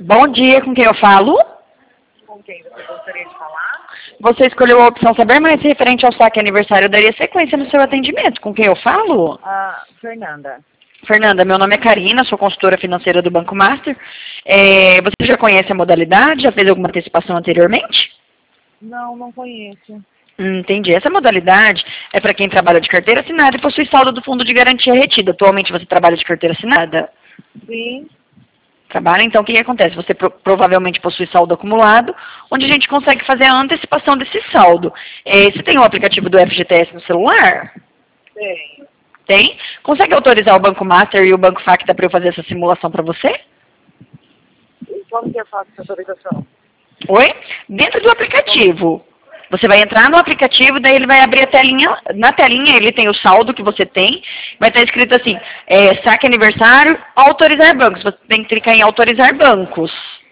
Bom dia, com quem eu falo? Com quem você gostaria de falar? Você escolheu a opção saber mais referente ao saque aniversário. Eu daria sequência no seu atendimento. Com quem eu falo? Fernanda. Fernanda, meu nome é Karina, sou consultora financeira do Banco Master. Você já conhece a modalidade? Já fez alguma antecipação anteriormente? Não conheço. Entendi. Essa modalidade é para quem trabalha de carteira assinada e possui saldo do fundo de garantia retida. Atualmente você trabalha de carteira assinada? Sim. Trabalha, então o que acontece? Você provavelmente possui saldo acumulado, onde a gente consegue fazer a antecipação desse saldo. Você tem o aplicativo do FGTS no celular? Tenho. Tem? Consegue autorizar o Banco Master e o Banco Facta para eu fazer essa simulação para você? E como que eu faço essa autorização? Oi? Dentro do aplicativo. Você vai entrar no aplicativo, daí ele vai abrir a telinha. Na telinha ele tem o saldo que você tem. Vai estar escrito assim, saque aniversário, autorizar bancos. Você tem que clicar em autorizar bancos.